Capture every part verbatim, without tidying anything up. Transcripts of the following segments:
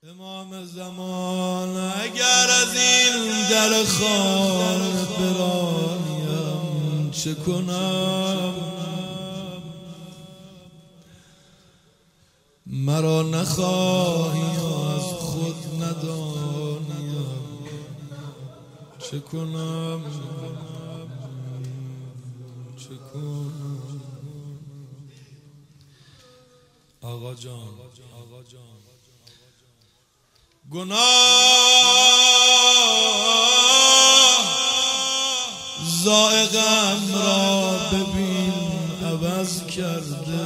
امام زمان اگر از این در خانه برانیم چه کنم؟ مرا نخواهی از خود ندانیم چه کنم؟ چه کنم؟ آقا جان آقا جان گناه ذائقم را ببین عوض کرده،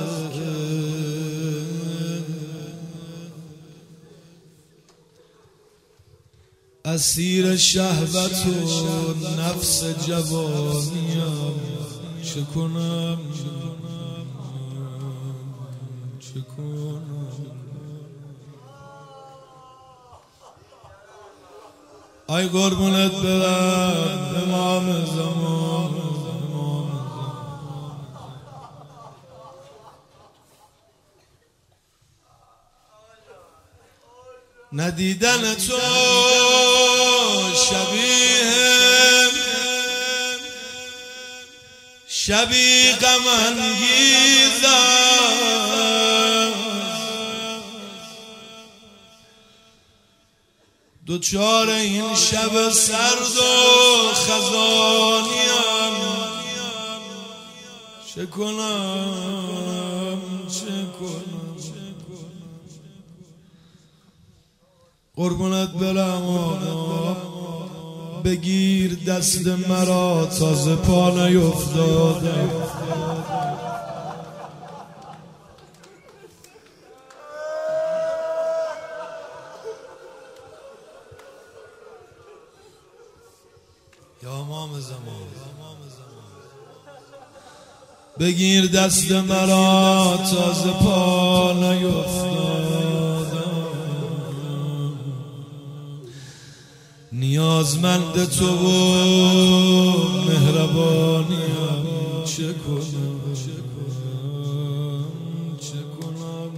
اسیر شهوت و نفس جوانیم چه کنم؟ چه کنم؟ ای قربونت برم امام زمان، ندیدن تو شبیه شبیه غم انگیز دوچار این شب سرد و خزانیم چه کنم؟ چه کنم؟ قربونت برم آقا بگیر دست مرا تازه پا نیفتاده، یا امام زمان بگیر دست مرا تازه پا نیفتاده، نیازمند تو و مهربانیم چه کنم؟ چه کنم؟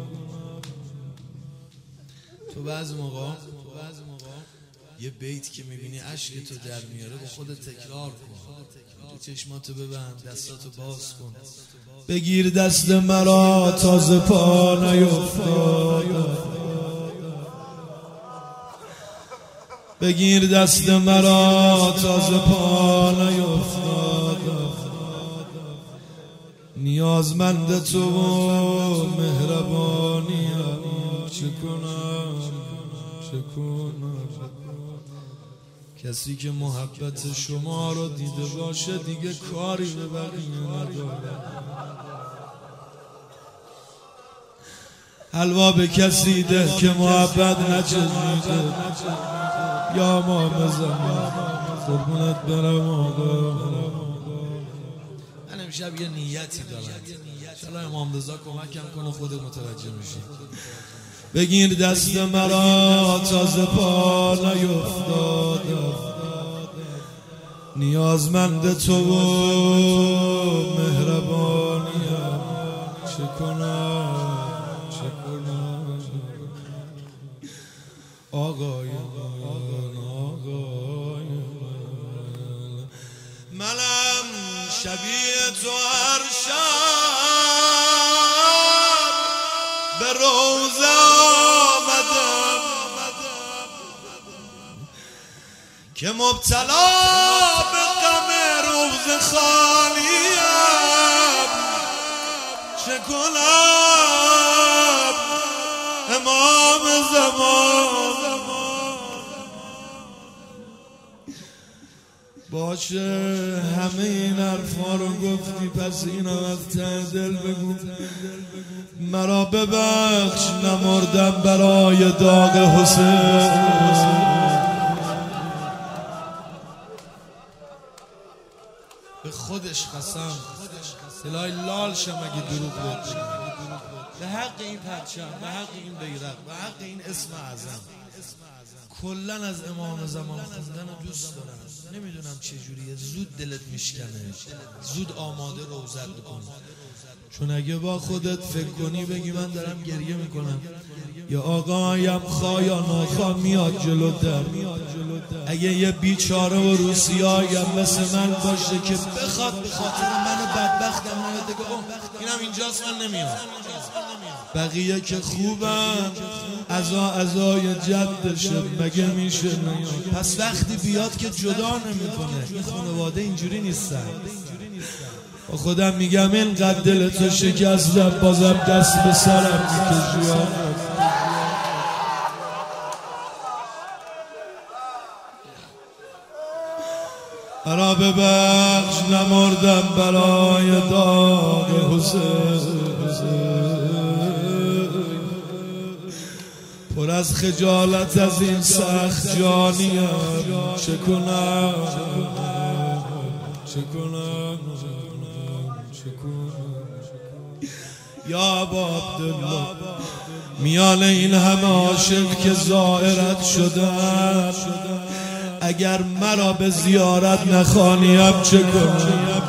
تو بعض موقع یه بیت که میبینی عشق تو در میاره با خودت تکرار کن، چشماتو ببند، دستاتو باز کن، بگیر دست مرا تازه پا نیفتاده، بگیر دست مرا تازه پا نیفتاده، نیازمند تو و مهربانیم چه کنم؟ چه کنم؟ کسی که محبت شما رو دیده باشه دیگه کاری به بقیه نداره. حلوا به کسی ده که محبت نچشیده، یا امام زمان قربونت برم آقا. من امشب یه نیتی دارم، انشالله امام رضا کمکم کنه خود متوجه میشی. بگیر دست مرا تازه پا نیفتاده، نیازمند تو و مهربانیم چه کنم؟ چه کنم؟ آقای من آقای من منم شبیه تو هر شب به روزه آمدم که مبتلا به غم روز خالیم چه کنم؟ امام زمان باشه همه این حرفا رو گفتی، پس اینا از ته دل بگو مرا ببخش نمردم برای داغ حسین، به خودش قسم الهی لال شم اگه دروغ بود، به حق این پرچم، به حق این بیرق، به حق این اسم اعظم کلن از امام زمان خوندن رو دوست دارم. نمیدونم چه جوریه، زود دلت میشکنه، زود آماده روزت بکن، چون اگه با خودت فکر کنی بگی من دارم گریه میکنم یه آقایم خواه یا ناخواه میاد جلو در. اگه یه بیچاره و روسیایم مثل من باشه که بخواد به خاطر من بدبختم نیاد دیگه اینم اینجاست من نمیاد. بقیه که خوبم عزا عزای جدشه مگه میشه نیاد. پس وقتی بیاد که جدا نمیکنه. این خانواده اینجوری نیستن. با خودم میگم اینقدر دل تو شکستم بازم دست به سرم میکشی. مرا ببخش نمردم برای داغ حسین. پر از خجالت از این سخت جانیم. چه کنم چه کنم چه کنم یا ابا عبدالله. میان این همه عاشق که زائرت شدن اگر مرا به زیارت نخوانیم چه کنم.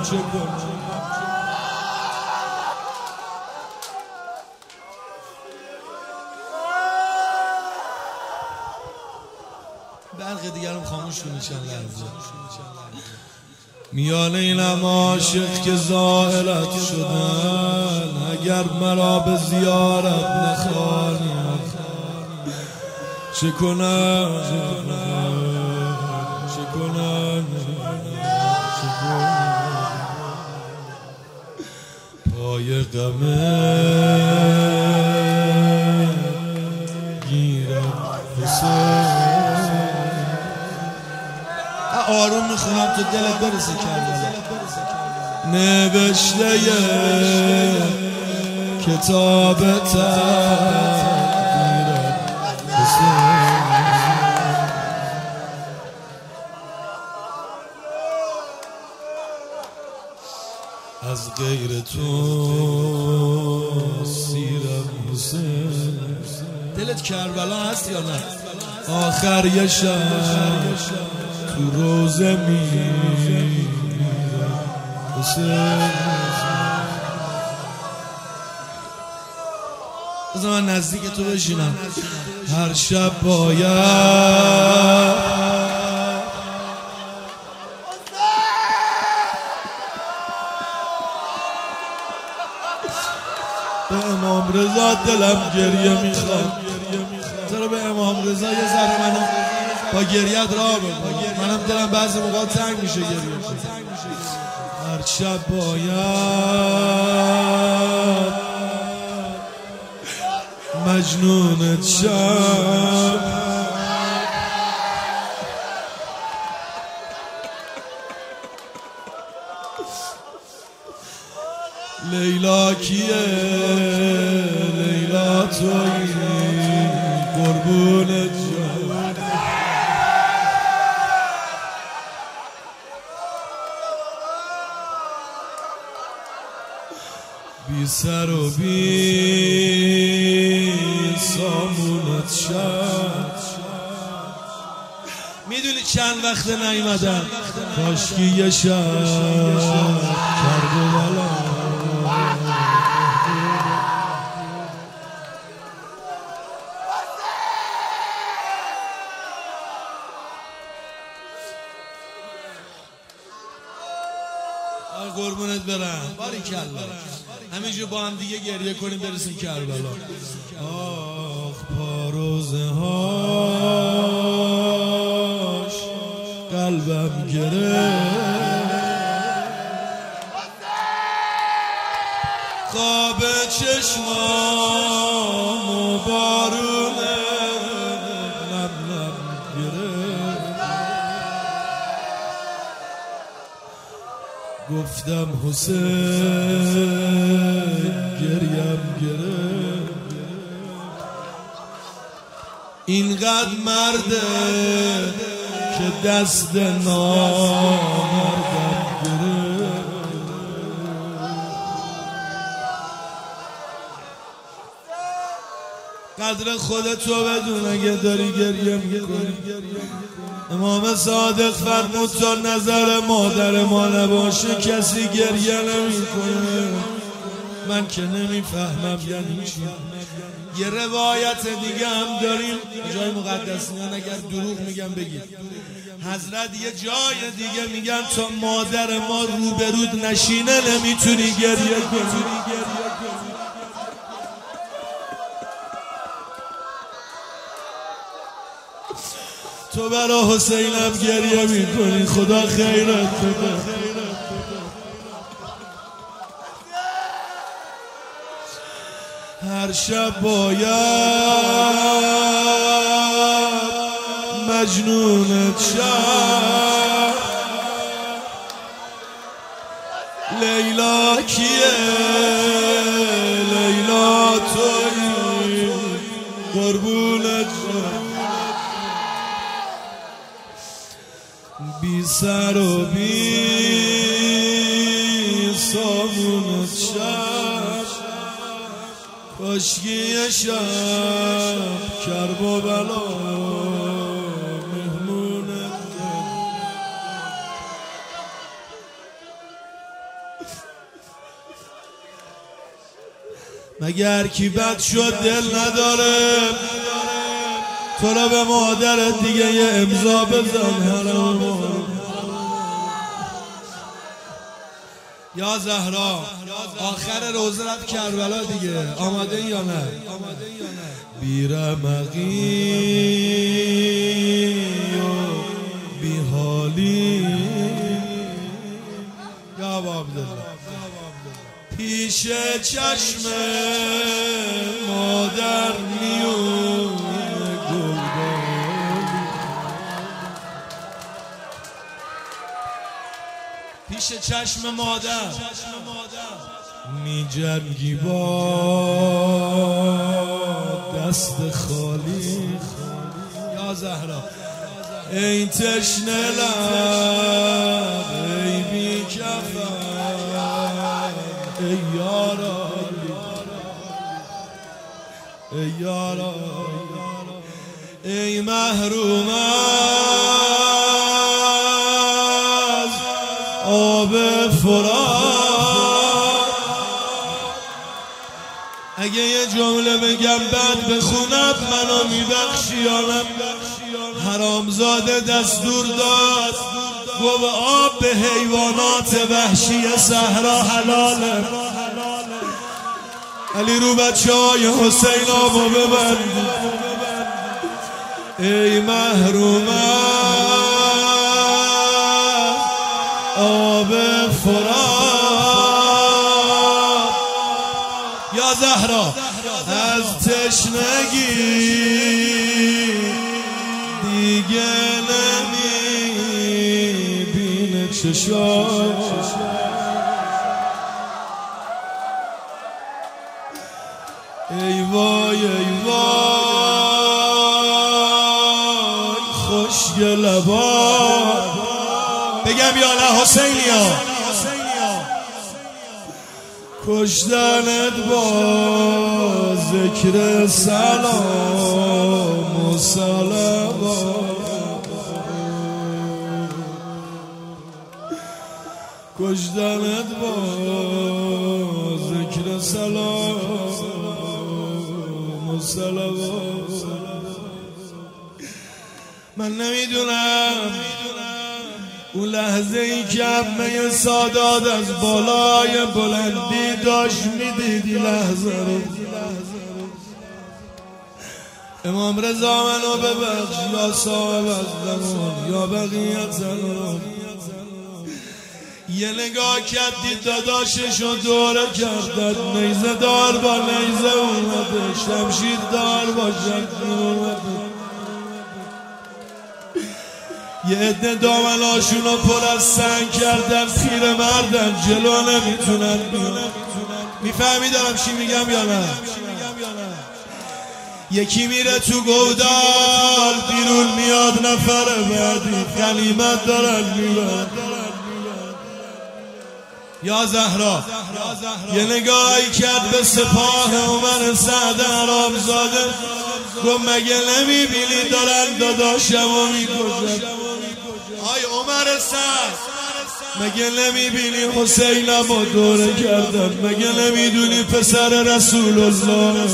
برق دیگرم خاموش کنی چند لحظه. میان این همه عاشق که زائرت شدن اگر مرا به زیارت نخوانیم چه کنم چه کنم چه کنم. پای غمه گیرم حسین. آروم میخونم تو دلت برسه کربلا. نوشته کتاب تقدیرم حسین. از غیر تو سیرم حسین. دلت کربلا هست یا نه؟ آخر یه شب تو روزه میرم حسین. بذار من نزدیک تو بشینم. هر شب باید به امام رضا دلم گریه میخواد. چرا به امام رضا یه ذره منو با گریت را بکن. منم دلم بعضی موقع تنگ میشه گریه. هر شب باید مجنونت شم. لیلا کیه لیلا تویی قربونت شم. بی سر و بی سامونت شد. میدونی چند وقت نیومدم کاشکی یه شب کربلا. قربونت برم باریکلا. همینجور با هم دیگه گریه کنیم برسیم کربلا. آخ پاروزه هاش قلبم گرفت. خواب چشمام و بارونه لب لب گرفت. گفتم حسین گریم گرفت. اینقدر مرده که دست نامردم گرفت. قدر خودتو بدون اگه داری گریه میکنی. امام صادق فرمود تا نظر مادر ما نباشه کسی گریه نمیکنه. من که نمیفهمم یعنی چی. یه روایت دیگه هم داریم جای مقدسیان، اگر دروغ میگم بگید، حضرت یه جای دیگه میگن تا مادر ما روبرود نشینه نمیتونی گریه کنی. تو برا حسینم گریه میکنی، خدا خیرت بده. هر شب باید مجنونت شد. لیلا کیه؟ لیلا تویی قربونت شد. بی سر و بی سامونت شد. کاشکی شب کرب و بلا مهمونت شد. مگر کی بد شد دل نداره، تو را به مادرت دیگه یه امضا بزن. حرام یا زهرا آخر روزه رفت کربلا دیگه، آماده یا نه؟ بیرمقی و بیحالی یا عبدالله پیش چشم مادر میون گلدانی، پیش چشم مادر می جنگی با دست خالی. یا زهرا ای تشنه لب ای بی کفن ای یارا ای یارا ای محروم از آب فرات. اگه یه جمله بگم بعد بخونم منو میبخشی یا نه؟ حرامزاده دستور داد گو آب به حیوانات وحشی صحرا حلاله. علی رو بچه های حسین آبو ببند. ای محروم آب فرات. یا زهرا از تشنگی دیگه نمیبینه چشام. ای وای ای وای خوشگل لبا. بگم یا نه حسینیا؟ کشتنت با ذکر سلام و صلوات، کشتنت با ذکر سلام و صلوات. من نمیدونم اون لحظه ای که همه سادات از بالای بلندی داشت میدیدی لحظه رو. امام رضا منو ببخش یا صاحب از زمان یا بقیت زمان. یه نگاه کردی داداششو دوره کردد، نیزه دار با نیزه اومده، شمشیر دار با شمشیر اومده. یه عده دامناشونو پر از سنگ کردن، پیر مردن جلو نمیتونن بیان. میفهمی دارم چی میگم یا نه؟ یکی میره تو گودال بیرون میاد نفر بعدی غنیمت دارن میبرن. یا زهرا یه نگاهی کرد به سپاه عمر سعد حرامزاده، گفت مگه نمیبینی دارن داداشمو میکشن؟ آی عمر سعد مگه نمیبینی حسینم و دوره کردن؟ مگه نمیدونی پسر رسول الله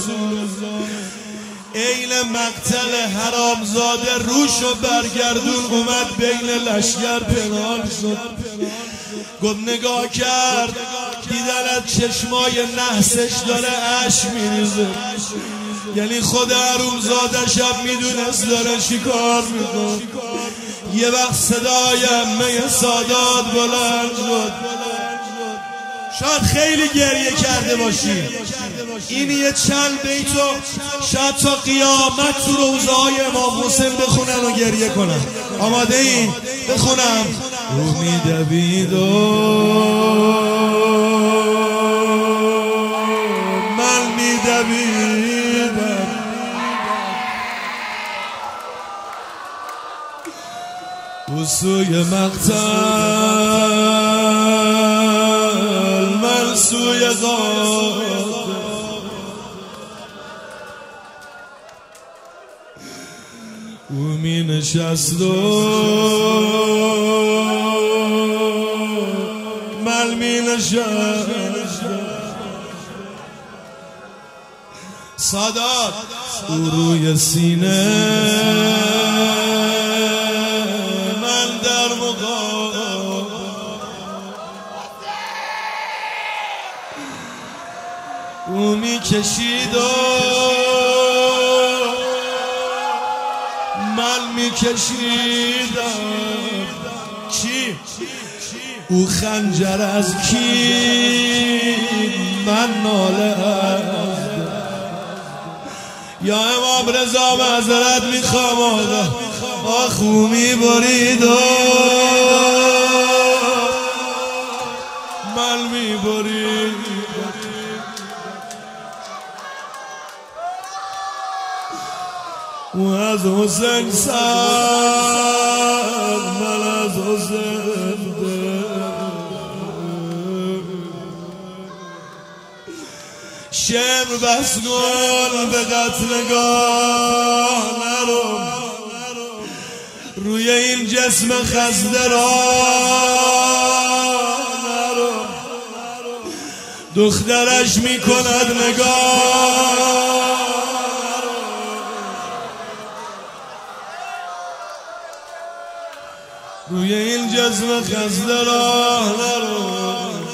عین مقتل حرامزاده روشو برگردون اومد بین لشگر پنهان شد. گفت نگاه کرد دیدن از چشمای نحسش داره اشک میریزه، یعنی خود حرومزاده شب میدونست داره چی کار میکنه. یه وقت صدای عمه سادات بلند شد. شاید خیلی گریه کرده باشی، این یه چند بیتو شاید تا قیامت تو روزهای امام حسین بخونن و گریه کنن. آماده این؟ بخونم. امید بیدو من میدویدم او سوی مقتل من سوی قاتل. او می نشست و من می نشست. سادات او روی سینه من در مقام. او می کشید و من می کشیدم. چی؟ او خنجر از کی من ناله از یا امام رضا معذرت میخوام آقا آخ او می برید و من می برید. او از حسین سر من از حسین شمر بس کن به قتلگاه نرو، روی این جسم خسته را نرو. دخترش میکند نگاه روی این جسم خسته را نرو.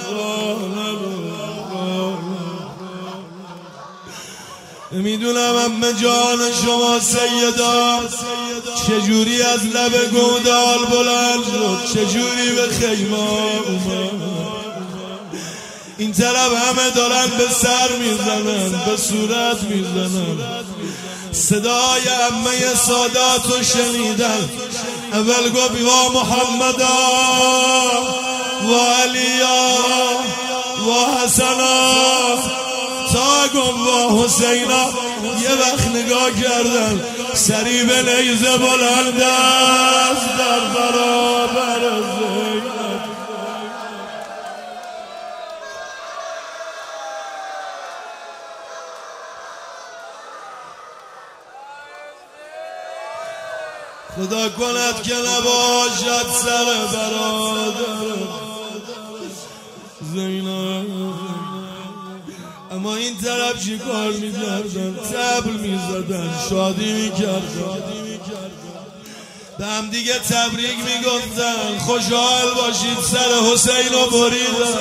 میدونم امه جان شما سیدا چجوری از لب گودال بلند شد، چجوری به خیمه اومد. این طرف همه دارن به سر میزنن، به صورت میزنن. صدای امه ساداتو شنیدن. اول گفت یا محمدا و علیا و حسنا تا گفت و حسینا. یه وقت نگاه کردن سری به نیزه بلند است در برابر زینب. خدا کند که نباشد سر برادر زینب. اما این طرف چی کار میکردن؟ طبل میزدن، شادی میکردن، به هم دیگه تبریک میگفتن، خوشحال باشید سر حسین رو بریدن.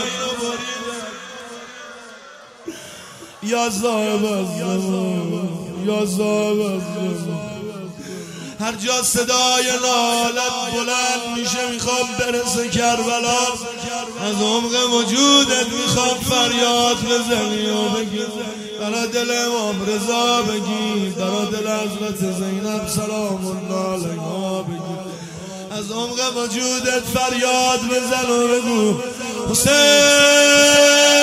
یا صاحب الزمان یا صاحب الزمان. هر جا صدای نالت بلند میشه میخوام برسه کربلا، از عمق وجودت میخوام فریاد بزنی و بگی برا دل امام رضا، بگی برا دل حضرت زینب سلام الله علیها، بگی از عمق وجودت فریاد بزن و بگو حسین.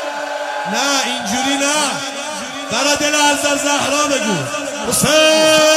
نه اینجوری نه، برا دل حضرت زهرا بگو حسین.